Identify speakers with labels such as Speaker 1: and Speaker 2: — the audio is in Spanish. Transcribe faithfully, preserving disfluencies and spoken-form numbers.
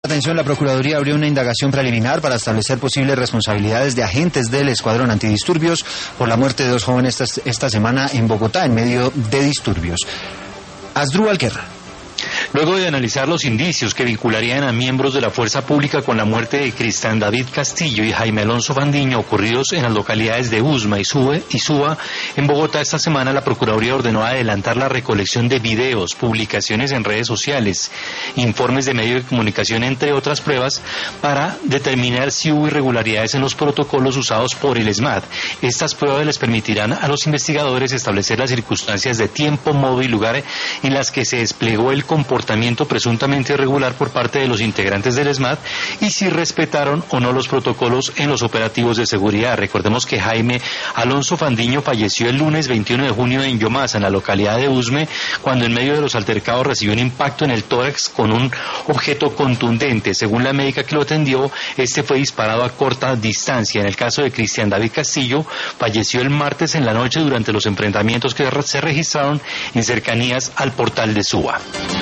Speaker 1: Atención, la Procuraduría abrió una indagación preliminar para establecer posibles responsabilidades de agentes del Escuadrón Antidisturbios por la muerte de dos jóvenes esta, esta semana en Bogotá en medio de disturbios. Asdrúbal Guerra.
Speaker 2: Luego de analizar los indicios que vincularían a miembros de la fuerza pública con la muerte de Cristian David Castillo y Jaime Alonso Fandiño ocurridos en las localidades de Usma y Suba en Bogotá esta semana, la Procuraduría ordenó adelantar la recolección de videos, publicaciones en redes sociales, informes de medios de comunicación, entre otras pruebas, para determinar si hubo irregularidades en los protocolos usados por el ESMAD. Estas pruebas les permitirán a los investigadores establecer las circunstancias de tiempo, modo y lugar en las que se desplegó el comportamiento presuntamente irregular por parte de los integrantes del ESMAD y si respetaron o no los protocolos en los operativos de seguridad. Recordemos que Jaime Alonso Fandiño falleció el lunes veintiuno de junio en Yomasa, en la localidad de Usme, cuando en medio de los altercados recibió un impacto en el tórax con un objeto contundente. Según la médica que lo atendió, este fue disparado a corta distancia. En el caso de Cristian David Castillo, falleció el martes en la noche durante los enfrentamientos que se registraron en cercanías al portal de Suba.